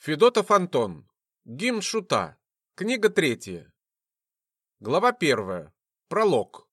Федотов Антон. Гимн Шута. Книга 3. Глава 1. Пролог.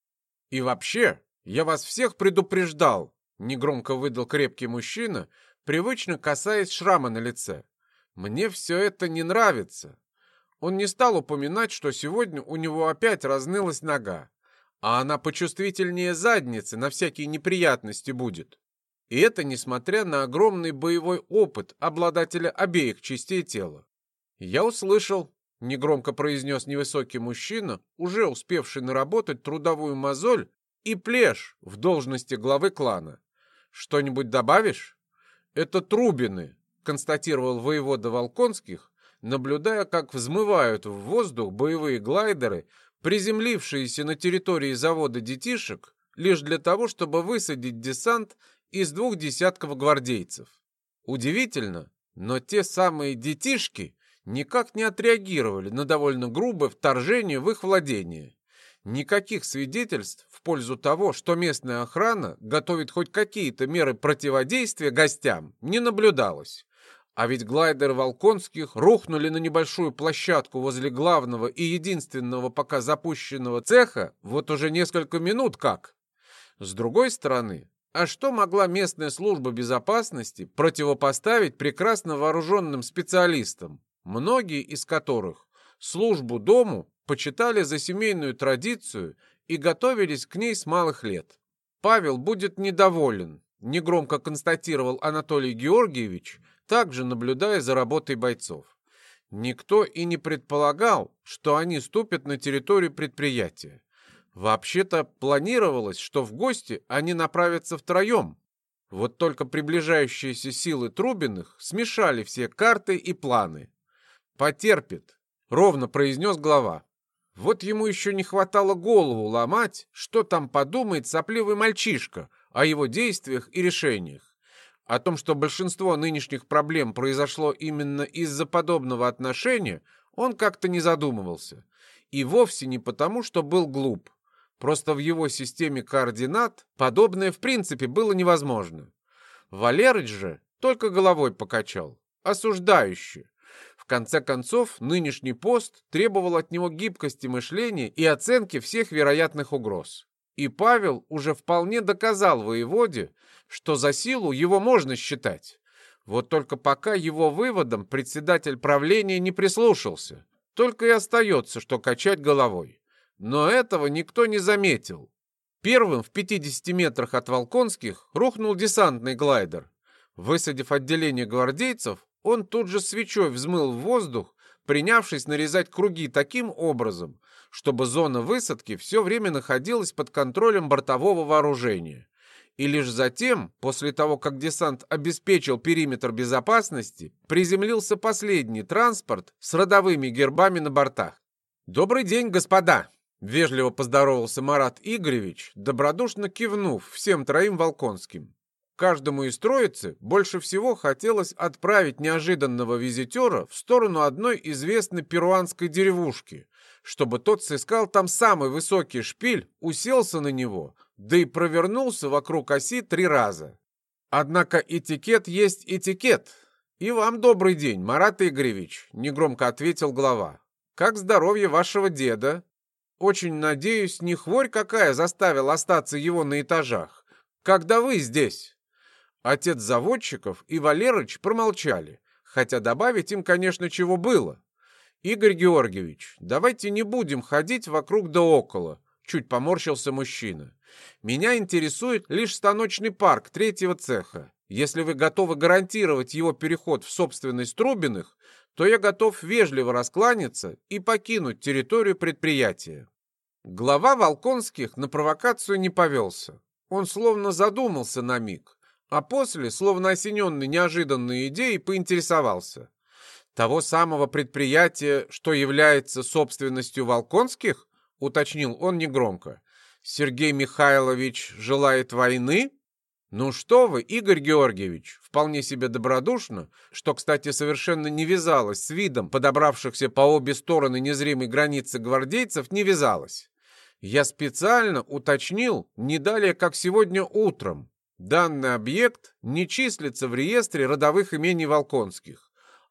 «И вообще, я вас всех предупреждал», — негромко выдал крепкий мужчина, привычно касаясь шрама на лице. «Мне все это не нравится». Он не стал упоминать, что сегодня у него опять разнылась нога, а она почувствительнее задницы на всякие неприятности будет. И это несмотря на огромный боевой опыт обладателя обеих частей тела. «Я услышал», — негромко произнес невысокий мужчина, уже успевший наработать трудовую мозоль и плешь в должности главы клана. «Что-нибудь добавишь?» «Это Трубины», — констатировал воевода Волконских, наблюдая, как взмывают в воздух боевые глайдеры, приземлившиеся на территории завода детишек, лишь для того, чтобы высадить десант из 2 десятков гвардейцев. Удивительно, но те самые детишки никак не отреагировали на довольно грубое вторжение в их владение. Никаких свидетельств в пользу того, что местная охрана готовит хоть какие-то меры противодействия гостям, не наблюдалось. А ведь глайдеры Волконских рухнули на небольшую площадку возле главного и единственного пока запущенного цеха вот уже несколько минут как. С другой стороны, а что могла местная служба безопасности противопоставить прекрасно вооруженным специалистам, многие из которых службу дому почитали за семейную традицию и готовились к ней с малых лет? «Павел будет недоволен», — негромко констатировал Анатолий Георгиевич, также наблюдая за работой бойцов. Никто и не предполагал, что они ступят на территорию предприятия. Вообще-то планировалось, что в гости они направятся втроем. Вот только приближающиеся силы Трубиных смешали все карты и планы. «Потерпит», — ровно произнес глава. Вот ему еще не хватало голову ломать, что там подумает сопливый мальчишка о его действиях и решениях. О том, что большинство нынешних проблем произошло именно из-за подобного отношения, он как-то не задумывался. И вовсе не потому, что был глуп. Просто в его системе координат подобное в принципе было невозможно. Валерыч же только головой покачал, осуждающе. В конце концов, нынешний пост требовал от него гибкости мышления и оценки всех вероятных угроз. И Павел уже вполне доказал воеводе, что за силу его можно считать. Вот только пока его выводом председатель правления не прислушался, только и остается, что качать головой. Но этого никто не заметил. Первым в 50 метрах от Волконских рухнул десантный глайдер. Высадив отделение гвардейцев, он тут же свечой взмыл в воздух, принявшись нарезать круги таким образом, чтобы зона высадки все время находилась под контролем бортового вооружения. И лишь затем, после того, как десант обеспечил периметр безопасности, приземлился последний транспорт с родовыми гербами на бортах. «Добрый день, господа!» — вежливо поздоровался Марат Игоревич, добродушно кивнув всем троим Волконским. Каждому из троицы больше всего хотелось отправить неожиданного визитера в сторону одной известной перуанской деревушки, чтобы тот сыскал там самый высокий шпиль, уселся на него, да и провернулся вокруг оси 3 раза. Однако этикет есть этикет. «И вам добрый день, Марат Игоревич», — негромко ответил глава. «Как здоровье вашего деда? Очень надеюсь, не хворь какая заставила остаться его на этажах, когда вы здесь». Отец заводчиков и Валерыч промолчали, хотя добавить им, конечно, чего было. «Игорь Георгиевич, давайте не будем ходить вокруг да около», — чуть поморщился мужчина. «Меня интересует лишь станочный парк 3-го цеха. Если вы готовы гарантировать его переход в собственность Трубиных, то я готов вежливо раскланяться и покинуть территорию предприятия». Глава Волконских на провокацию не повелся. Он словно задумался на миг, а после, словно осененный неожиданной идеей, поинтересовался. «Того самого предприятия, что является собственностью Волконских?» — уточнил он негромко. «Сергей Михайлович желает войны?» «Ну что вы, Игорь Георгиевич!» Вполне себе добродушно, что, кстати, совершенно не вязалось с видом подобравшихся по обе стороны незримой границы гвардейцев, не вязалось. «Я специально уточнил не далее, как сегодня утром. Данный объект не числится в реестре родовых имений Волконских,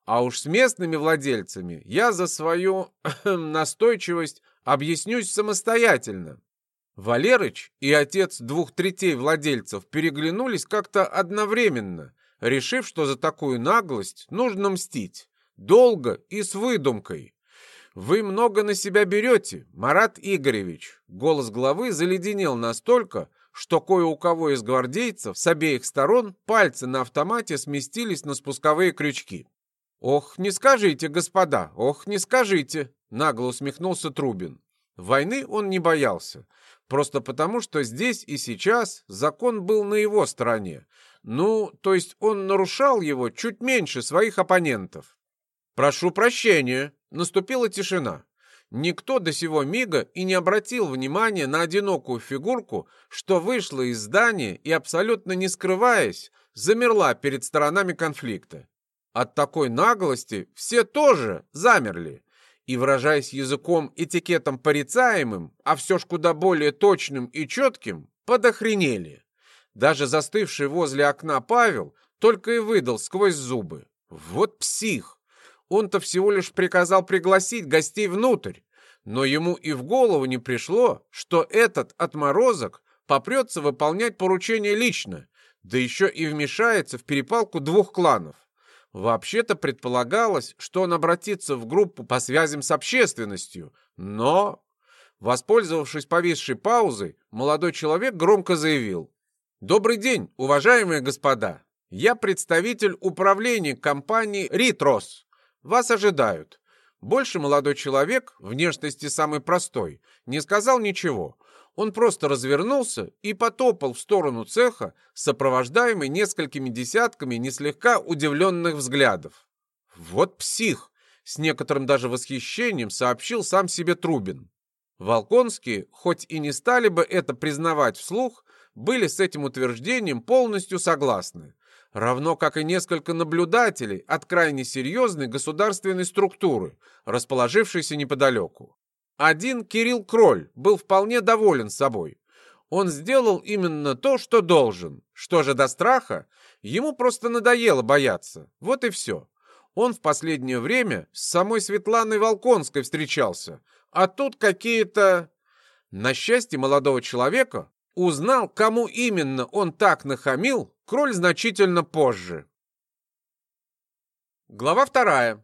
А уж с местными владельцами я за свою настойчивость объяснюсь самостоятельно. Валерыч и отец 2/3 владельцев переглянулись как-то одновременно, решив, что за такую наглость нужно мстить. Долго и с выдумкой. «Вы много на себя берете, Марат Игоревич!» Голос главы заледенел настолько, что кое у кого из гвардейцев с обеих сторон пальцы на автомате сместились на спусковые крючки. «Ох, не скажите, господа, ох, не скажите!» Нагло усмехнулся Трубин. Войны он не боялся. Просто потому, что здесь и сейчас закон был на его стороне. Ну, то есть он нарушал его чуть меньше своих оппонентов. «Прошу прощения!» Наступила тишина. Никто до сего мига и не обратил внимания на одинокую фигурку, что вышла из здания и, абсолютно не скрываясь, замерла перед сторонами конфликта. От такой наглости все тоже замерли. И, выражаясь языком этикетом порицаемым, а все ж куда более точным и четким, подохренели. Даже застывший возле окна Павел только и выдал сквозь зубы: «Вот псих! Он-то всего лишь приказал пригласить гостей внутрь, но ему и в голову не пришло, что этот отморозок попрется выполнять поручение лично, да еще и вмешается в перепалку двух кланов. Вообще-то предполагалось, что он обратится в группу по связям с общественностью, но, воспользовавшись повисшей паузой, молодой человек громко заявил: «Добрый день, уважаемые господа! Я представитель управления компании «Ритрос». Вас ожидают». Больше молодой человек, внешности самый простой, не сказал ничего. Он просто развернулся и потопал в сторону цеха, сопровождаемый несколькими десятками не слегка удивленных взглядов. «Вот псих!» — с некоторым даже восхищением сообщил сам себе Трубин. Волконские, хоть и не стали бы это признавать вслух, были с этим утверждением полностью согласны. Равно как и несколько наблюдателей от крайне серьезной государственной структуры, расположившейся неподалеку. Один Кирилл Кроль был вполне доволен собой. Он сделал именно то, что должен. Что же до страха? Ему просто надоело бояться. Вот и все. Он в последнее время с самой Светланой Волконской встречался, а тут какие-то... На счастье молодого человека узнал, кому именно он так нахамил, Кроль значительно позже. Глава 2.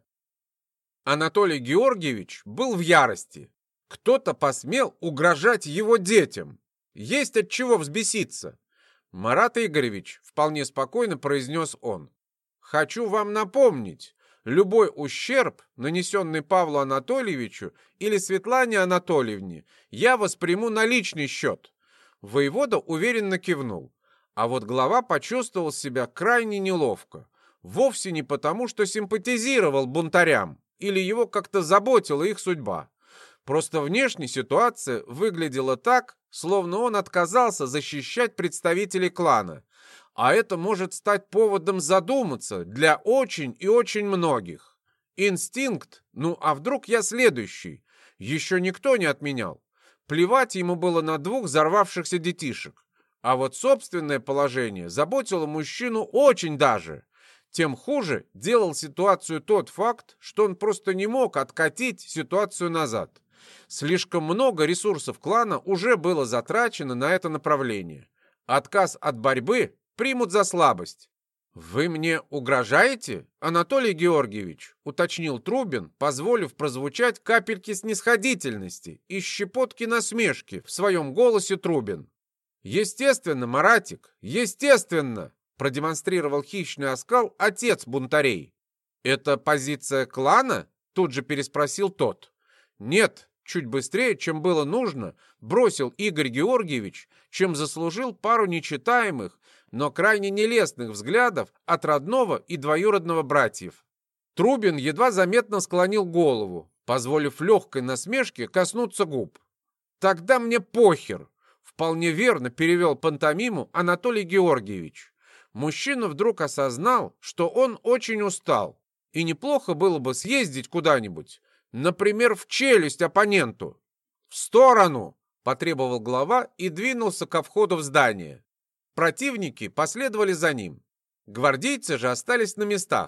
Анатолий Георгиевич был в ярости. Кто-то посмел угрожать его детям. Есть от чего взбеситься. «Марат Игоревич», — вполне спокойно произнес он, — «хочу вам напомнить, любой ущерб, нанесенный Павлу Анатольевичу или Светлане Анатольевне, я восприму на личный счет». Воевода уверенно кивнул. А вот глава почувствовал себя крайне неловко. Вовсе не потому, что симпатизировал бунтарям или его как-то заботила их судьба. Просто внешне ситуация выглядела так, словно он отказался защищать представителей клана. А это может стать поводом задуматься для очень и очень многих. Инстинкт, ну а вдруг я следующий? Еще никто не отменял. Плевать ему было на двух взорвавшихся детишек. А вот собственное положение заботило мужчину очень даже. Тем хуже делал ситуацию тот факт, что он просто не мог откатить ситуацию назад. Слишком много ресурсов клана уже было затрачено на это направление. Отказ от борьбы примут за слабость. «Вы мне угрожаете, Анатолий Георгиевич?» — уточнил Трубин, позволив прозвучать капельки снисходительности и щепотки насмешки в своем голосе. Трубин: «Естественно, Маратик, естественно!» — продемонстрировал хищный оскал отец бунтарей. «Это позиция клана?» — тут же переспросил тот. «Нет», — чуть быстрее, чем было нужно, бросил Игорь Георгиевич, чем заслужил пару нечитаемых, но крайне нелестных взглядов от родного и двоюродного братьев. Трубин едва заметно склонил голову, позволив легкой насмешке коснуться губ. «Тогда мне похер», — вполне верно перевел пантомиму Анатолий Георгиевич. Мужчина вдруг осознал, что он очень устал, и неплохо было бы съездить куда-нибудь, например, в челюсть оппоненту. «В сторону!» — потребовал глава и двинулся ко входу в здание. Противники последовали за ним. Гвардейцы же остались на местах.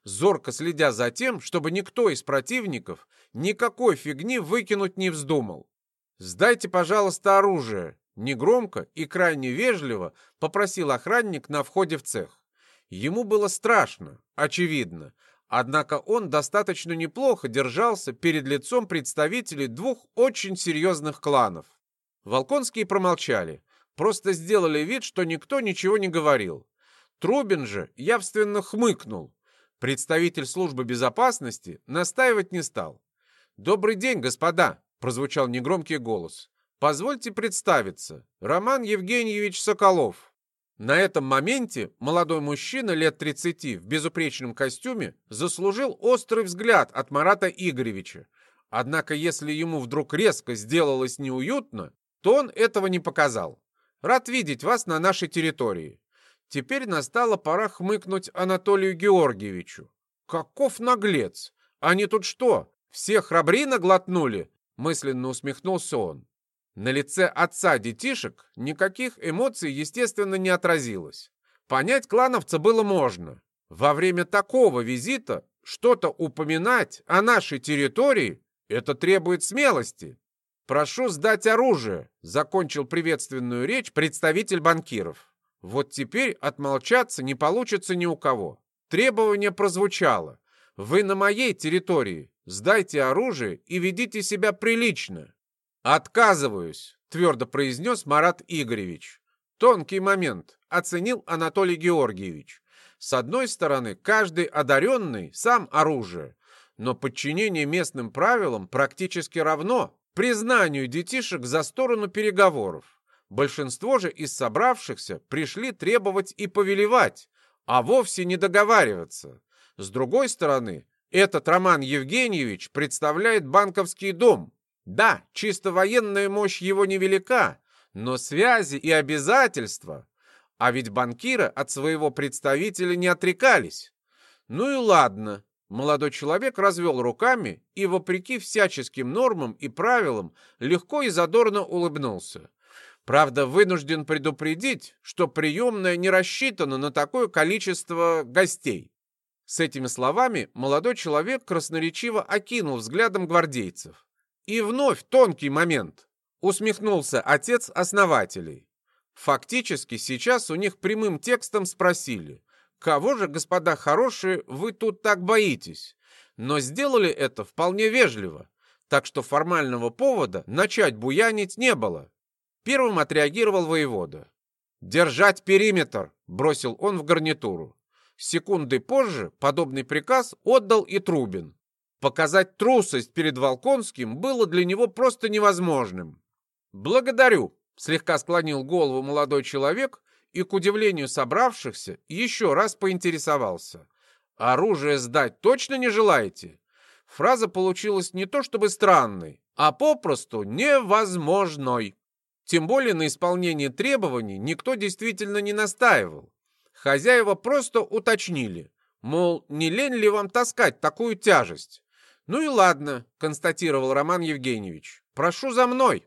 зорко следя за тем, чтобы никто из противников никакой фигни выкинуть не вздумал. «Сдайте, пожалуйста, оружие», — негромко и крайне вежливо попросил охранник на входе в цех. Ему было страшно, очевидно, однако он достаточно неплохо держался перед лицом представителей двух очень серьезных кланов. Волконские промолчали, просто сделали вид, что никто ничего не говорил. Трубин же явственно хмыкнул. Представитель службы безопасности настаивать не стал. «Добрый день, господа!» — прозвучал негромкий голос. «Позвольте представиться. Роман Евгеньевич Соколов». На этом моменте молодой мужчина лет 30 в безупречном костюме заслужил острый взгляд от Марата Игоревича. Однако, если ему вдруг резко сделалось неуютно, то он этого не показал. «Рад видеть вас на нашей территории». Теперь настала пора хмыкнуть Анатолию Георгиевичу. «Каков наглец! Они тут что, все храбрина глотнули?» Мысленно усмехнулся он. На лице отца детишек никаких эмоций, естественно, не отразилось. Понять клановца было можно. Во время такого визита что-то упоминать о нашей территории — это требует смелости. «Прошу сдать оружие», — закончил приветственную речь представитель банкиров. Вот теперь отмолчаться не получится ни у кого. Требование прозвучало. «Вы на моей территории. Сдайте оружие и ведите себя прилично». «Отказываюсь», — твердо произнес Марат Игоревич. Тонкий момент, оценил Анатолий Георгиевич. С одной стороны, каждый одаренный сам оружие, но подчинение местным правилам практически равно признанию детишек за сторону переговоров. Большинство же из собравшихся пришли требовать и повелевать, а вовсе не договариваться. С другой стороны, этот Роман Евгеньевич представляет банковский дом. Да, чисто военная мощь его невелика, но связи и обязательства. А ведь банкиры от своего представителя не отрекались. Ну и ладно. Молодой человек развел руками и, вопреки всяческим нормам и правилам, легко и задорно улыбнулся. Правда, вынужден предупредить, что приемная не рассчитана на такое количество гостей. С этими словами молодой человек красноречиво окинул взглядом гвардейцев. И вновь тонкий момент. Усмехнулся отец основателей. Фактически сейчас у них прямым текстом спросили: «Кого же, господа хорошие, вы тут так боитесь?» Но сделали это вполне вежливо, так что формального повода начать буянить не было. Первым отреагировал воевода. «Держать периметр!» — бросил он в гарнитуру. Секунды позже подобный приказ отдал и Трубин. Показать трусость перед Волконским было для него просто невозможным. «Благодарю», — слегка склонил голову молодой человек и, к удивлению собравшихся, еще раз поинтересовался. «Оружие сдать точно не желаете?» Фраза получилась не то чтобы странной, а попросту невозможной. Тем более на исполнение требований никто действительно не настаивал. Хозяева просто уточнили, мол, не лень ли вам таскать такую тяжесть? «Ну и ладно», — констатировал Роман Евгеньевич. «Прошу за мной».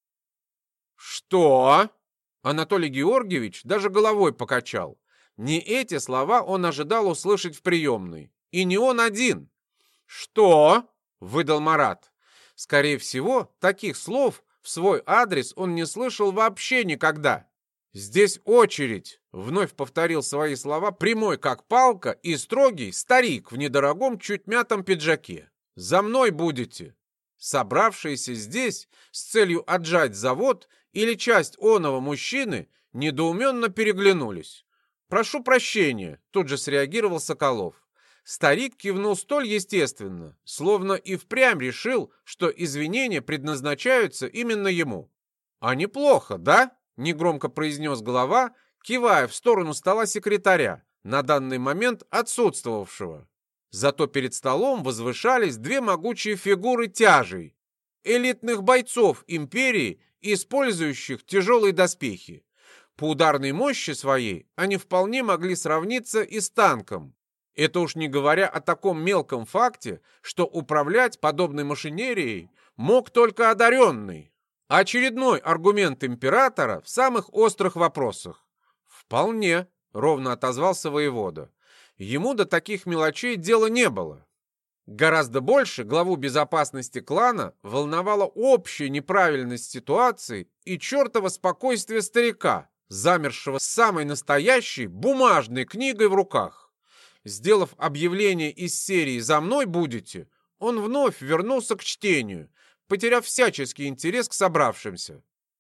«Что?» Анатолий Георгиевич даже головой покачал. Не эти слова он ожидал услышать в приемной. И не он один. «Что?» — выдал Марат. Скорее всего, таких слов в свой адрес он не слышал вообще никогда. «Здесь очередь», — вновь повторил свои слова прямой как палка и строгий старик в недорогом чуть мятом пиджаке. «За мной будете». Собравшиеся здесь с целью отжать завод или часть оного мужчины недоуменно переглянулись. «Прошу прощения», — тут же среагировал Соколов. Старик кивнул столь естественно, словно и впрямь решил, что извинения предназначаются именно ему. «А неплохо, да?» — негромко произнес глава, кивая в сторону стола секретаря, на данный момент отсутствовавшего. Зато перед столом возвышались две могучие фигуры тяжей, элитных бойцов империи, использующих тяжелые доспехи. По ударной мощи своей они вполне могли сравниться и с танком. Это уж не говоря о таком мелком факте, что управлять подобной машинерией мог только одаренный. Очередной аргумент императора в самых острых вопросах. «Вполне», — ровно отозвался воевода. Ему до таких мелочей дела не было. Гораздо больше главу безопасности клана волновала общая неправильность ситуации и чертово спокойствие старика, замершего с самой настоящей бумажной книгой в руках. Сделав объявление из серии «За мной будете», он вновь вернулся к чтению, потеряв всяческий интерес к собравшимся.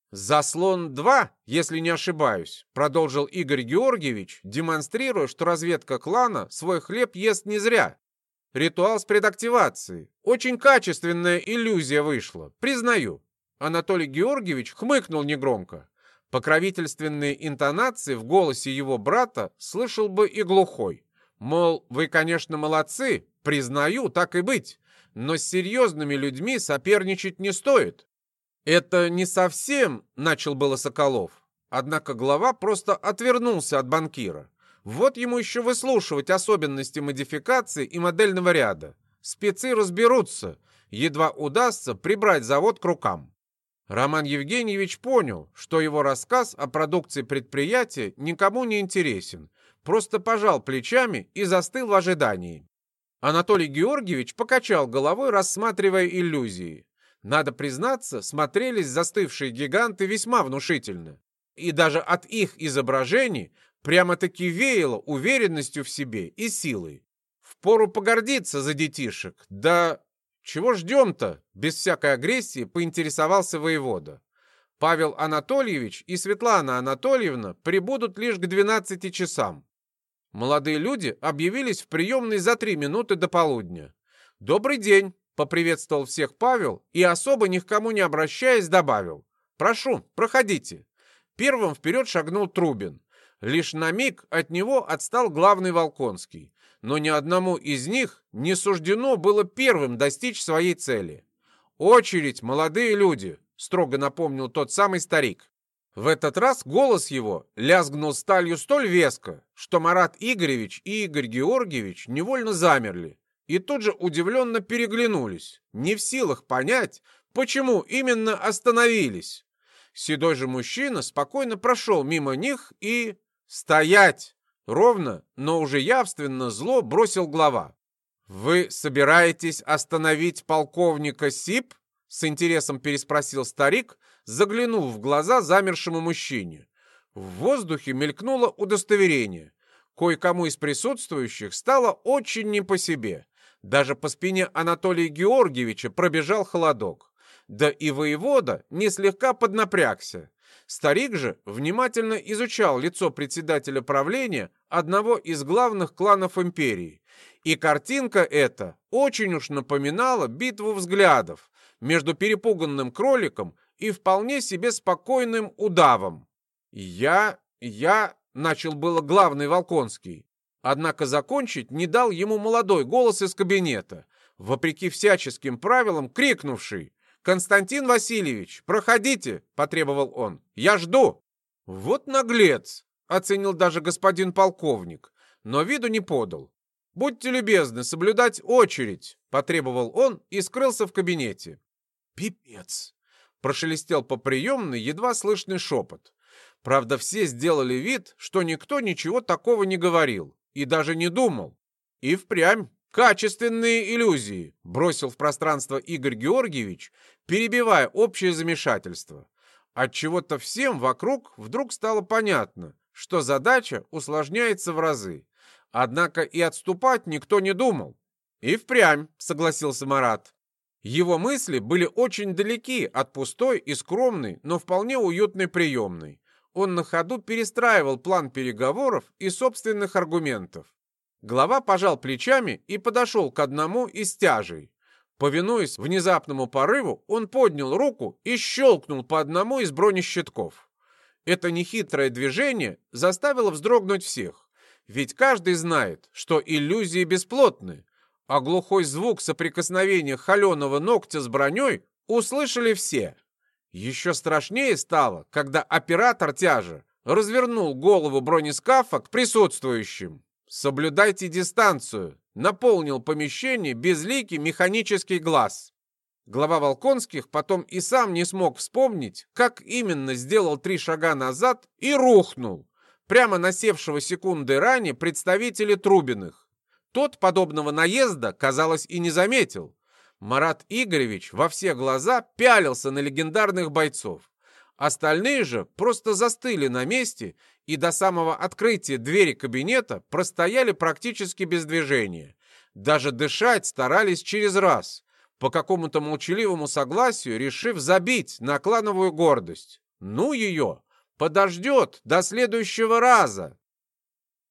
«Заслон-2, если не ошибаюсь», — продолжил Игорь Георгиевич, демонстрируя, что разведка клана свой хлеб ест не зря. «Ритуал с предактивацией. Очень качественная иллюзия вышла, признаю». Анатолий Георгиевич хмыкнул негромко. Покровительственные интонации в голосе его брата слышал бы и глухой. Мол, вы, конечно, молодцы, признаю, так и быть, но с серьезными людьми соперничать не стоит. «Это не совсем», — начал было Соколов. Однако глава просто отвернулся от банкира. Вот ему еще выслушивать особенности модификации и модельного ряда. Спецы разберутся, едва удастся прибрать завод к рукам. Роман Евгеньевич понял, что его рассказ о продукции предприятия никому не интересен, просто пожал плечами и застыл в ожидании. Анатолий Георгиевич покачал головой, рассматривая иллюзии. Надо признаться, смотрелись застывшие гиганты весьма внушительно. И даже от их изображений прямо-таки веяло уверенностью в себе и силой. Впору погордиться за детишек. Да чего ждем-то? Без всякой агрессии поинтересовался воевода. Павел Анатольевич и Светлана Анатольевна прибудут лишь к 12 часам. Молодые люди объявились в приемной за 3 минуты до полудня. «Добрый день!» — поприветствовал всех Павел и, особо ни к кому не обращаясь, добавил. «Прошу, проходите». Первым вперед шагнул Трубин. Лишь на миг от него отстал главный Волконский. Но ни одному из них не суждено было первым достичь своей цели. «Очередь, молодые люди!» — строго напомнил тот самый старик. В этот раз голос его лязгнул сталью столь веско, что Марат Игоревич и Игорь Георгиевич невольно замерли и тут же удивленно переглянулись, не в силах понять, почему именно остановились. Седой же мужчина спокойно прошел мимо них и... «Стоять!» — ровно, но уже явственно зло бросил глава. «Вы собираетесь остановить полковника Сип?» — с интересом переспросил старик, заглянув в глаза замершему мужчине. В воздухе мелькнуло удостоверение. Кое-кому из присутствующих стало очень не по себе. Даже по спине Анатолия Георгиевича пробежал холодок. Да и воевода не слегка поднапрягся. Старик же внимательно изучал лицо председателя правления одного из главных кланов империи. И картинка эта очень уж напоминала битву взглядов между перепуганным кроликом и вполне себе спокойным удавом. «Я...» — начал было главный Волконский. Однако закончить не дал ему молодой голос из кабинета, вопреки всяческим правилам крикнувший: «Константин Васильевич, проходите!» — потребовал он. «Я жду!» «Вот наглец!» — оценил даже господин полковник, но виду не подал. «Будьте любезны соблюдать очередь!» — потребовал он и скрылся в кабинете. «Пипец!» — прошелестел по приемной едва слышный шепот. Правда, все сделали вид, что никто ничего такого не говорил и даже не думал. И впрямь качественные иллюзии, бросил в пространство Игорь Георгиевич, перебивая общее замешательство. Отчего-то всем вокруг вдруг стало понятно, что задача усложняется в разы. Однако и отступать никто не думал. И впрямь, согласился Марат. Его мысли были очень далеки от пустой и скромной, но вполне уютной приемной. Он на ходу перестраивал план переговоров и собственных аргументов. Глава пожал плечами и подошел к одному из стяжей. Повинуясь внезапному порыву, он поднял руку и щелкнул по одному из бронещитков. Это нехитрое движение заставило вздрогнуть всех, ведь каждый знает, что иллюзии бесплотны, а глухой звук соприкосновения холеного ногтя с броней услышали все. Еще страшнее стало, когда оператор тяжа развернул голову бронескафа к присутствующим. «Соблюдайте дистанцию», — наполнил помещение безликий механический глаз. Глава Волконских потом и сам не смог вспомнить, как именно сделал 3 шага назад и рухнул. прямо насевшего секунды ранее представителя Трубиных. Тот подобного наезда, казалось, и не заметил. Марат Игоревич во все глаза пялился на легендарных бойцов. Остальные же просто застыли на месте и до самого открытия двери кабинета простояли практически без движения. Даже дышать старались через раз, по какому-то молчаливому согласию решив забить на клановую гордость. Ну ее! Подождет до следующего раза.